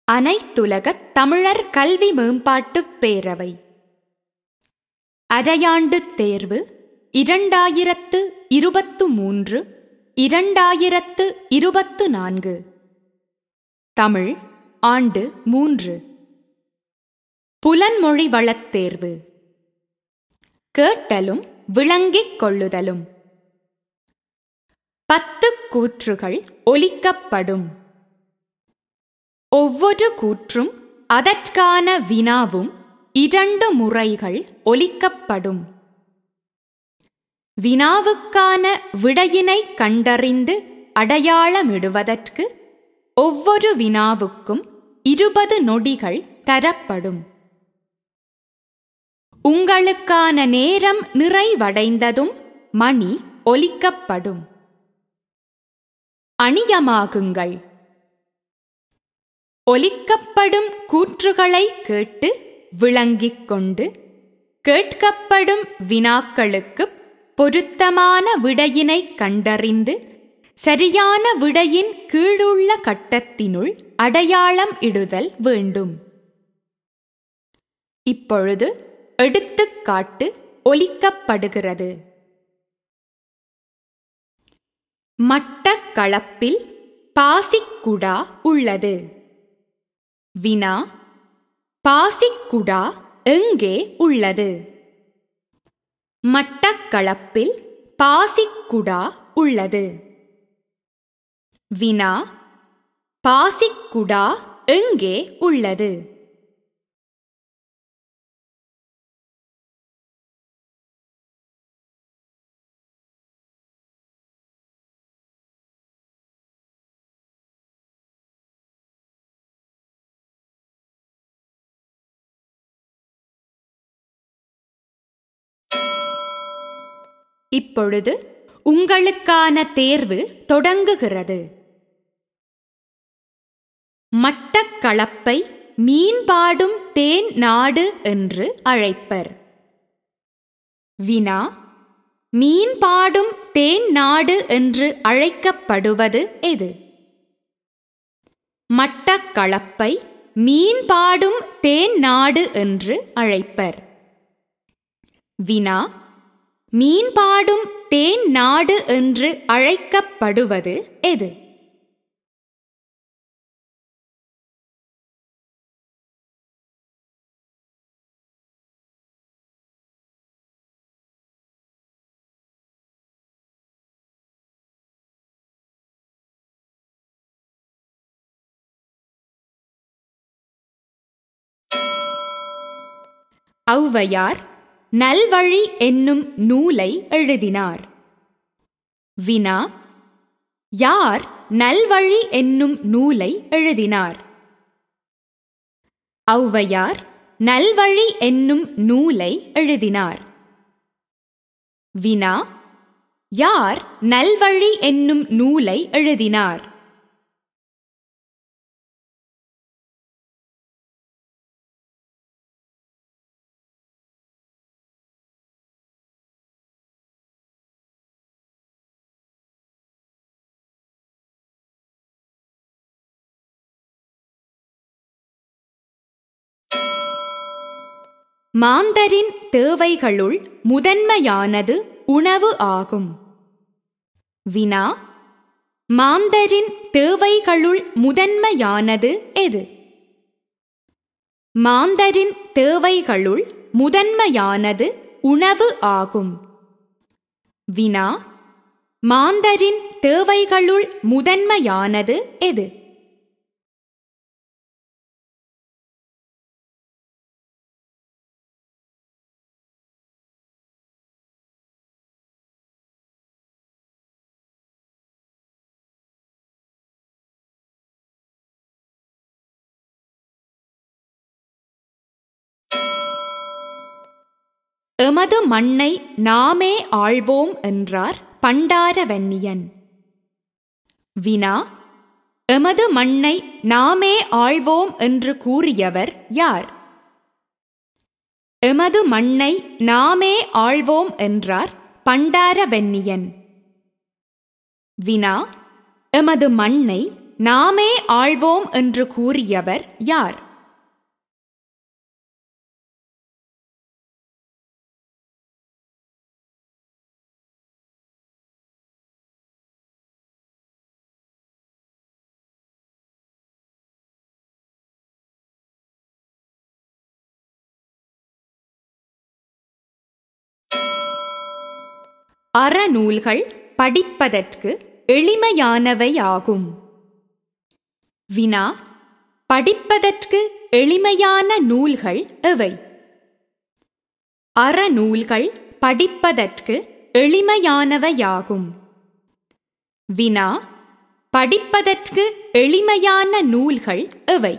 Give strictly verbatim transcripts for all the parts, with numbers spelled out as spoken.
அனைத்துலகத் தமிழர் கல்வி மேம்பாட்டுப் பேரவை அரையாண்டுத் தேர்வு இரண்டாயிரத்து இருபத்து மூன்று இரண்டாயிரத்து இருபத்து நான்கு. தமிழ் ஆண்டு மூன்று. புலன்மொழி வளத் தேர்வு. கேட்டலும் விளங்கிக் கொள்ளுதலும். பத்து கூற்றுகள் ஒலிக்கப்படும். ஒவ்வொரு கூற்றும் அதற்கான வினாவும் இரண்டு முறைகள் ஒலிக்கப்படும். வினாவுக்கான விடையினை கண்டறிந்து அடையாளமிடுவதற்கு ஒவ்வொரு வினாவுக்கும் இருபது நொடிகள் தரப்படும். உங்களுக்கான நேரம் நிறைவடைந்ததும் மணி ஒலிக்கப்படும். அணியமாகுங்கள். ஒலிக்கப்படும் கூற்றுகளை கேட்டு விளங்கிக் கொண்டு கேட்கப்படும் வினாக்களுக்கு பொருத்தமான விடையினை கண்டறிந்து சரியான விடையின் கீழுள்ள கட்டத்தினுள் அடையாளம் இடுதல் வேண்டும். இப்பொழுது எடுத்துக்காட்டு ஒலிக்கப்படுகிறது. மட்டக்களப்பில் பாசிக்குடா உள்ளது. வினா: பாசிக்குடா எங்கே உள்ளது? மட்டக்களப்பில் பாசிக்குடா உள்ளது. வினா: பாசிக்குடா எங்கே உள்ளது? இப்பொழுது உங்களுக்கான தேர்வு தொடங்குகிறது. மட்டக்களப்பை மீன்பாடும் தேன் நாடு என்று அழைப்பர். வினா: மீன்பாடும் தேன் நாடு என்று அழைக்கப்படுவது எது? மட்டக்களப்பை மீன்பாடும் தேன் நாடு என்று அழைப்பர். வினா: மீன்பாடும் தேன் நாடு என்று அழைக்கப்படுவது எது? ஔவையார் நல்வழி என்னும் நூலை எழுதினார். வினா: யார் நல்வழி என்னும் நூலை எழுதினார்? ஔவையார் நல்வழி என்னும் நூலை எழுதினார். வினா: யார் நல்வழி என்னும் நூலை எழுதினார்? மாந்தரின் தேவைகளுள் முதன்மையானது உணவு ஆகும். வினா: மாந்தரின் தேவைகளுள் முதன்மையானது எது? மாந்தரின் தேவைகளுள் முதன்மையானது உணவு ஆகும். வினா: மாந்தரின் தேவைகளுள் முதன்மையானது எது? எமது மண்ணை நாமே ஆள்வோம் என்றார் பண்டாரவன்னியன். வினா: எமது மண்ணை நாமே ஆள்வோம் என்று கூறியவர் யார்? எமது மண்ணை நாமே ஆள்வோம் என்றார் பண்டாரவன்னியன். வினா: எமது மண்ணை நாமே ஆள்வோம் என்று கூறியவர் யார்? அறநூல்கள் படிப்பதற்கு எளிமையானவையாகும். வினா: படிப்பதற்கு எளிமையான நூல்கள் எவை? அறநூல்கள் படிப்பதற்கு எளிமையானவையாகும். வினா: படிப்பதற்கு எளிமையான நூல்கள் எவை?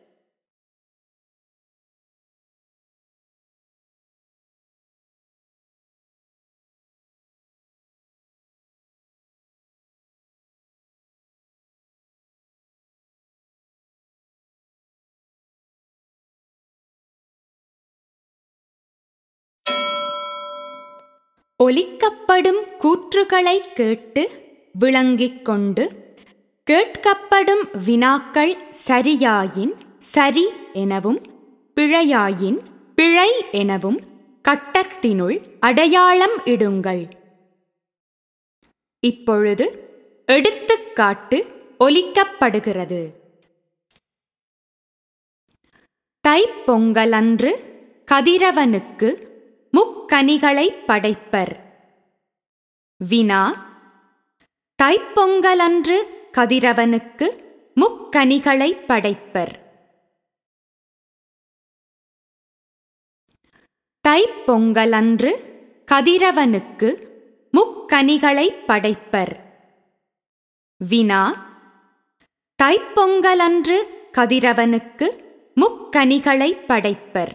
ஒலிக்கப்படும் கூற்றுகளைக் கேட்டு விளங்கிக் கொண்டு கேட்கப்படும் வினாக்கள் சரியாயின் சரி எனவும் பிழையாயின் பிழை எனவும் கட்டத்தினுள் அடையாளம் இடுங்கள். இப்பொழுது எடுத்துக்காட்டு ஒலிக்கப்படுகிறது. தைப்பொங்கலன்று கதிரவனுக்கு முக்கனிகளைப் படைப்பர். வினா: தைப்பொங்கலன்று கதிரவனுக்கு முக்கனிகளைப் படைப்பர். தைப்பொங்கலன்று கதிரவனுக்கு முக்கனிகளைப் படைப்பர். வினா: தைப்பொங்கலன்று கதிரவனுக்கு முக்கனிகளைப் படைப்பர்.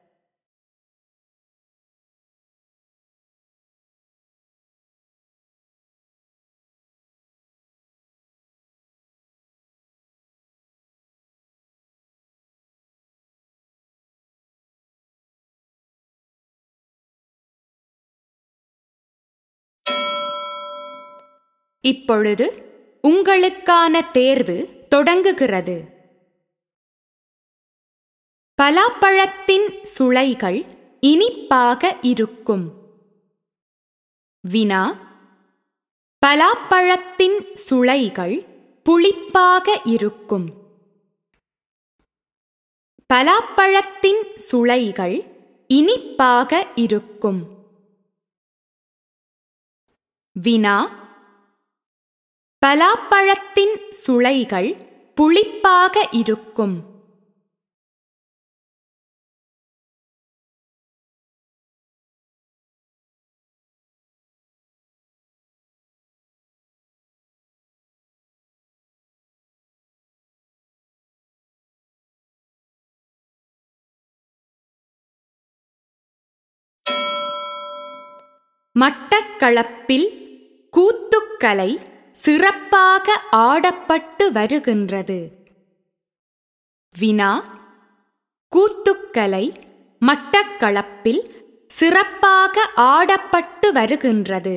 இப்பொழுது உங்களுக்கான தேர்வு தொடங்குகிறது. பலாப்பழத்தின் சுளைகள் இனிப்பாக இருக்கும். வினா: பலாப்பழத்தின் சுளைகள் புளிப்பாக இருக்கும். பலாப்பழத்தின் சுளைகள் இனிப்பாக இருக்கும். வினா: பலாப்பழத்தின் சுளைகள் புளிப்பாக இருக்கும். மட்டக்களப்பில் கூத்துக்கலை சிறப்பாக ஆடப்பட்டு வருகின்றது. வினா: கூத்துக்கலை மட்டக்களப்பில் சிறப்பாக ஆடப்பட்டு வருகின்றது.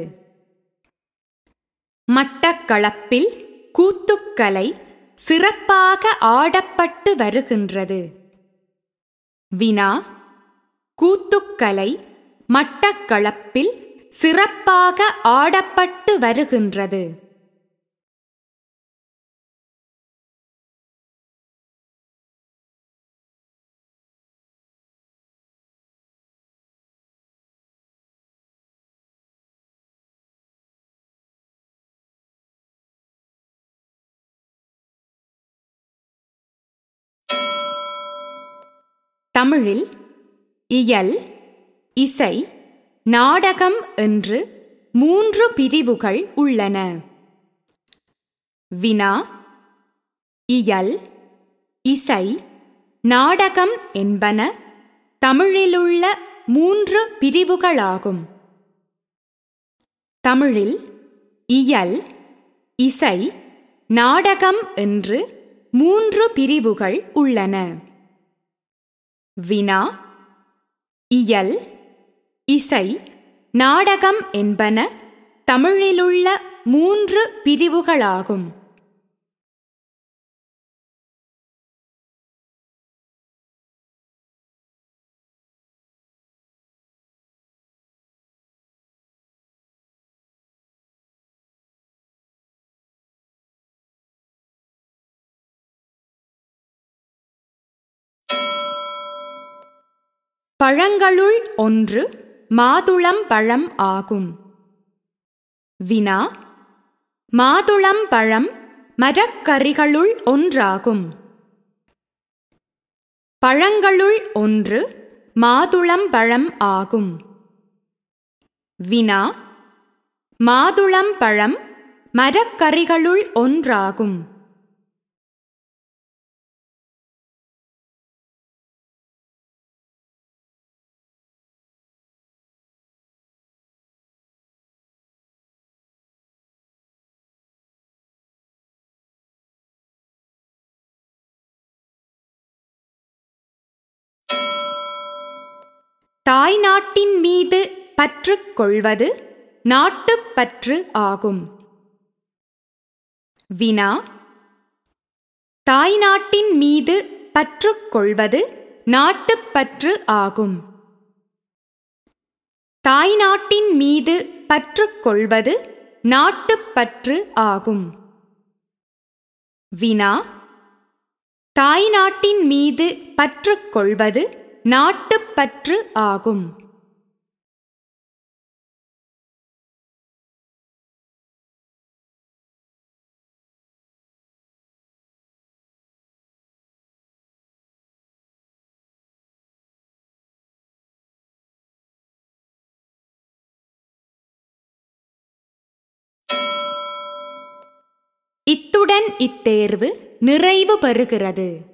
மட்டக்களப்பில் கூத்துக்கலை சிறப்பாக ஆடப்பட்டு வருகின்றது. வினா: கூத்துக்கலை மட்டக்களப்பில் சிறப்பாக ஆடப்பட்டு வருகின்றது. தமிழில் இயல், இசை, நாடகம் என்று மூன்று பிரிவுகள் உள்ளன. வினா: இயல், இசை, நாடகம் என்பன தமிழிலுள்ள மூன்று பிரிவுகளாகும். தமிழில் இயல், இசை, நாடகம் என்று மூன்று பிரிவுகள் உள்ளன. வினா: இயல், இசை, நாடகம் என்பன தமிழிலுள்ள மூன்று பிரிவுகளாகும். பழங்களுள் ஒன்று மாதுளம்பழம் ஆகும். வினா. மாதுளம்பழம் மரக்கறிகளுள் ஒன்றாகும். பழங்களுள் ஒன்று மாதுளம்பழம் ஆகும். வினா. மாதுளம்பழம் மரக்கறிகளுள் ஒன்றாகும். தாய்நாட்டின் மீது பற்று கொள்வது நாட்டுப்பற்று ஆகும். வினா. தாய்நாட்டின் மீது பற்று கொள்வது நாட்டுப்பற்று ஆகும். தாய்நாட்டின் மீது பற்று கொள்வது நாட்டுப்பற்று ஆகும். வினா. தாய்நாட்டின் மீது பற்று கொள்வது நாட்டுப்பற்று ஆகும். இத்துடன் இத்தேர்வு நிறைவு பெறுகிறது.